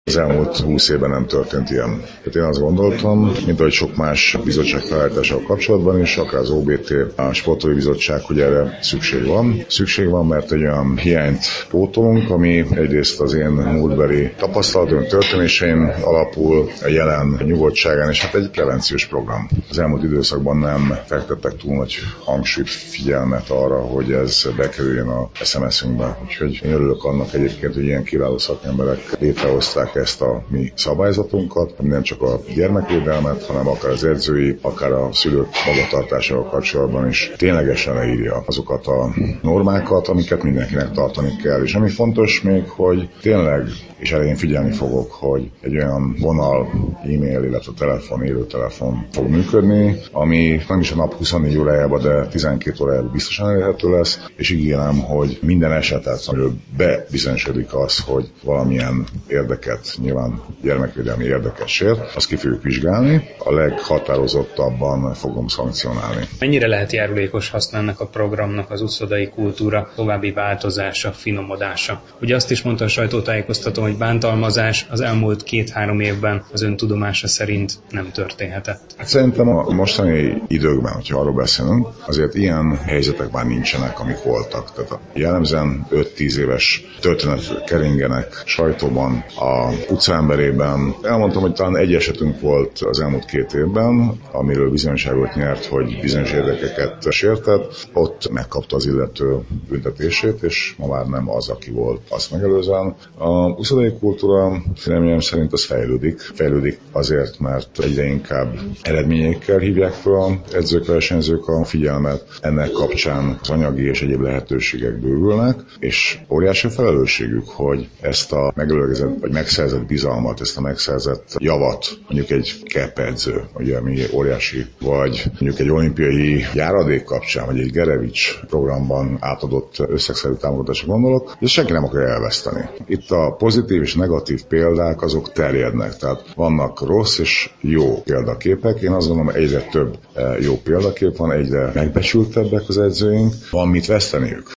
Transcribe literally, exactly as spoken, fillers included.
Az elmúlt húsz évben nem történt ilyen. Tehát én azt gondoltam, mint ahogy sok más bizottság felállítással kapcsolatban is, akár az o bé té, a Sportolói Bizottság, hogy erre szükség van. Szükség van, mert egy olyan hiányt pótolunk, ami egyrészt az én múltbeli tapasztalatom, történéseim alapul, a jelen nyugodtságán, és hát egy prevenciós program. Az elmúlt időszakban nem fektettek túl nagy hangsúlyt, figyelmet arra, hogy ez bekerüljön a es em es-ünkbe. Úgyhogy én örülök annak egyébként, hogy ilyen kiváló szakemberek létrehozták ezt a mi szabályzatunkat, ami nem csak a gyermekvédelmet, hanem akár az edzői, akár a szülők magatartásával kapcsolatban is ténylegesen leírja azokat a normákat, amiket mindenkinek tartani kell. És ami fontos még, hogy tényleg, és erre én figyelni fogok, hogy egy olyan vonal, e-mail, illetve telefon, élőtelefon fog működni, ami nem is a nap huszonnégy órájában, de tizenkét órájában biztosan elérhető lesz, és ígérem, hogy minden esetet, amiről bebizonyosodik az, hogy valamilyen érdeket, nyilván gyermekvédelmi érdeket sért, azt ki fogjuk vizsgálni, a leghatározottabban fogom szankcionálni. Mennyire lehet járulékos haszna ennek a programnak az uszodai kultúra további változása, finomodása? Ugye azt is mondta a sajtótájékoztatón, hogy bántalmazás az elmúlt két-három évben az ön tudomása szerint nem történhetett. Hát szerintem a mostani időkben, hogyha arról beszélünk, azért ilyen helyzetek már nincsenek, amik voltak. Tehát jellemzően öt-tíz éves történet keringenek sajtóban, a utcaemberében. Elmondtam, hogy talán egy esetünk volt az elmúlt két évben, amiről bizonyosságot nyert, hogy bizonyos érdekeket sértett. Ott megkapta az illető büntetését, és ma már nem az, aki volt azt megelőzően. A uszodai kultúra véleményem szerint az fejlődik. Fejlődik azért, mert egyre inkább eredményekkel hívják fel az edzők, versenyzők a figyelmet. Ennek kapcsán az anyagi és egyéb lehetőségek bővülnek, és óriási felelősségük, hogy ezt a megelőzett vagy megszerzett bizalmat, ezt a megszerzett javat, mondjuk egy keppedző, ugye ami óriási, vagy mondjuk egy olimpiai járadék kapcsán, vagy egy Gerevics programban átadott összegszerű támogatásra gondolok, és senki nem akarja elveszteni. Itt a pozitív és negatív példák azok terjednek, tehát vannak rossz és jó példaképek. Én azt gondolom, egyre több jó példakép van, egyre megbecsültebbek az edzőink, van mit veszteniük.